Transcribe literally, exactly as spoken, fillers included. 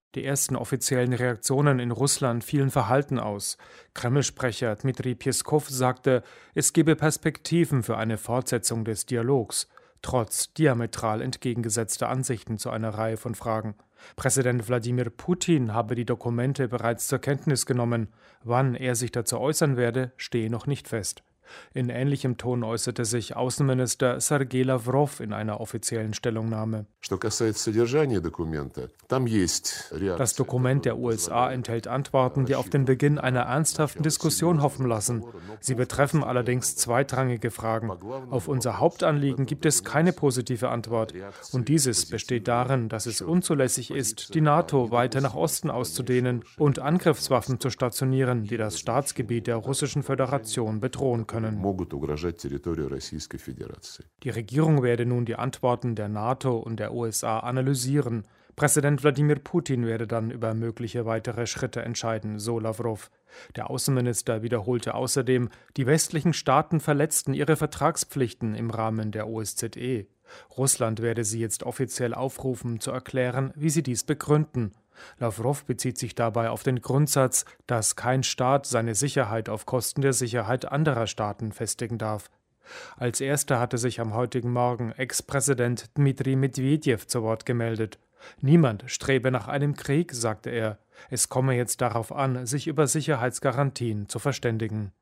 Die ersten offiziellen Reaktionen in Russland fielen verhalten aus. Kreml-Sprecher Dmitri Peskow sagte, es gebe Perspektiven für eine Fortsetzung des Dialogs, trotz diametral entgegengesetzter Ansichten zu einer Reihe von Fragen. Präsident Wladimir Putin habe die Dokumente bereits zur Kenntnis genommen. Wann er sich dazu äußern werde, stehe noch nicht fest. In ähnlichem Ton äußerte sich Außenminister Sergei Lawrow in einer offiziellen Stellungnahme. Das Dokument der U S A enthält Antworten, die auf den Beginn einer ernsthaften Diskussion hoffen lassen. Sie betreffen allerdings zweitrangige Fragen. Auf unser Hauptanliegen gibt es keine positive Antwort. Und dieses besteht darin, dass es unzulässig ist, die NATO weiter nach Osten auszudehnen und Angriffswaffen zu stationieren, die das Staatsgebiet der Russischen Föderation bedrohen können. Die Regierung werde nun die Antworten der NATO und der U S A analysieren. Präsident Wladimir Putin werde dann über mögliche weitere Schritte entscheiden, so Lawrow. Der Außenminister wiederholte außerdem, die westlichen Staaten verletzten ihre Vertragspflichten im Rahmen der O S Z E. Russland werde sie jetzt offiziell aufrufen, zu erklären, wie sie dies begründen. Lawrow bezieht sich dabei auf den Grundsatz, dass kein Staat seine Sicherheit auf Kosten der Sicherheit anderer Staaten festigen darf. Als erster hatte sich am heutigen Morgen Ex-Präsident Dmitri Medwedew zu Wort gemeldet. Niemand strebe nach einem Krieg, sagte er. Es komme jetzt darauf an, sich über Sicherheitsgarantien zu verständigen.